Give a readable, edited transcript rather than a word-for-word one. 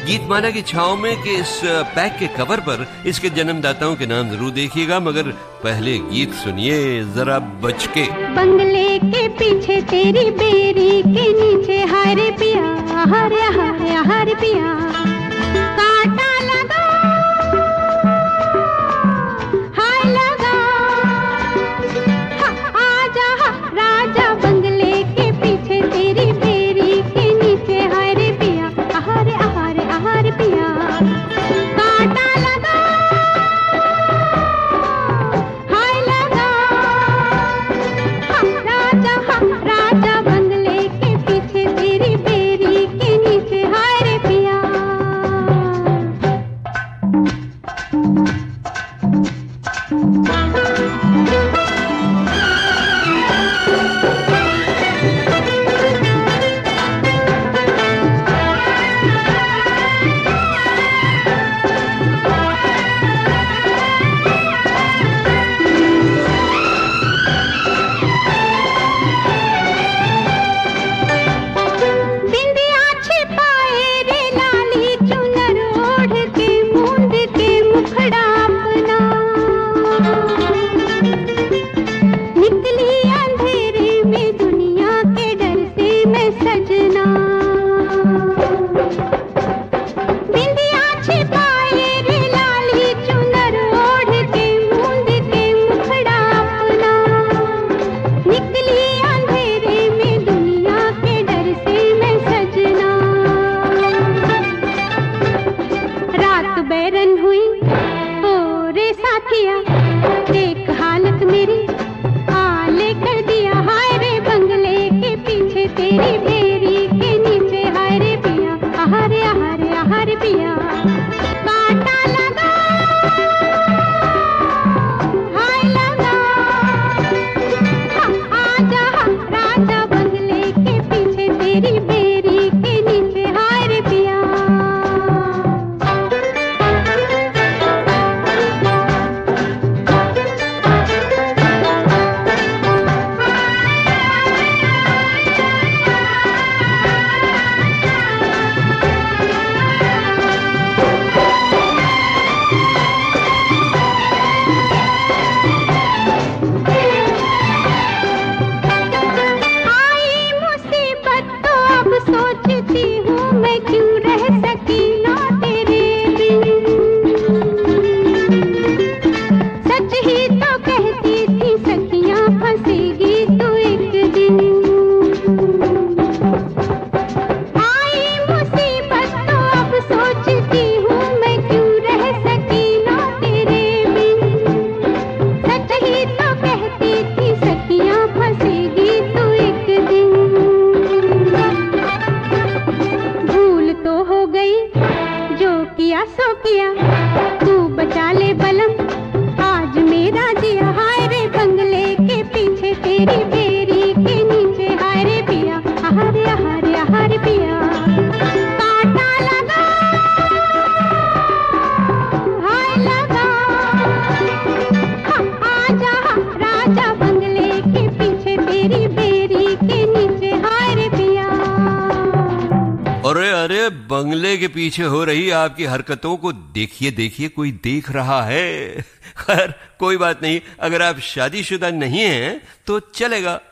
गीतमाला की छाव में कि इस पैक के कवर पर इसके जन्मदाताओं के नाम जरूर देखिएगा, मगर पहले गीत सुनिए जरा बच के। बंगले के पीछे तेरी बेरी के नीचे हरे पिया हरे हरे हरे पिया कांटा लगा हाय लगा आजा राजा। बंगले के पीछे तेरी बेरी के नीचे हरे पिया हरे हरे हरे पिया कांटा लगा हाय लगा राजा। बंगले के पीछे तेरी बेरी के नीचे हरे पिया। बिंदिया छिपाए रे लाली चुनर ओढ़ के मूंद के मुखड़ा अपना निकली अंधेरे में दुनिया के डर से मैं सजना। बिंदिया छिपाए रे लाली चुनर ओढ़ के मूंद के मुखड़ा अपना निकली अंधेरे में दुनिया के डर से मैं सजना। रात बैरन हुई ओ रे साथिया देख हालत मेरी आले कर दिया हाय रे। बंगले के पीछे तेरी बेरी के नीचे हाय रे पिया हरे हरे हरे पिया कांटा लगा हाय लगा आजा राजा। बंगले के पीछे तेरी बेरी के नीचे हाय रे पिया। आई मुसीबत तो अब सोचती हूँ मैं क्यों रह सकी ना तेरे बिन। सच ही तो कहती थी सखियाँ फंसेगी तू एक दिन। आई मुसीबत तो अब सोचती हूँ मैं क्यों रह सकी ना तेरे बिन। सच ही तो कहती थी सखियाँ फंसेगी तू एक दिन। भूल तो हो गई जो किया सो किया तू बचा ले बलम आज मेरा जिया हाय रे। बंगले के पीछे तेरी बेरी के नीचे हाय रे पिया हरे हरे हरे पिया कांटा लगा हाय लगा आजा राजा। बंगले के पीछे तेरी बेरी के नीचे हाय रे पिया। अरे अरे, बंगले के पीछे हो रही आपकी हरकतों को देखिए देखिए, कोई देख रहा है। खैर कोई बात नहीं, अगर आप शादीशुदा नहीं हैं तो चलेगा।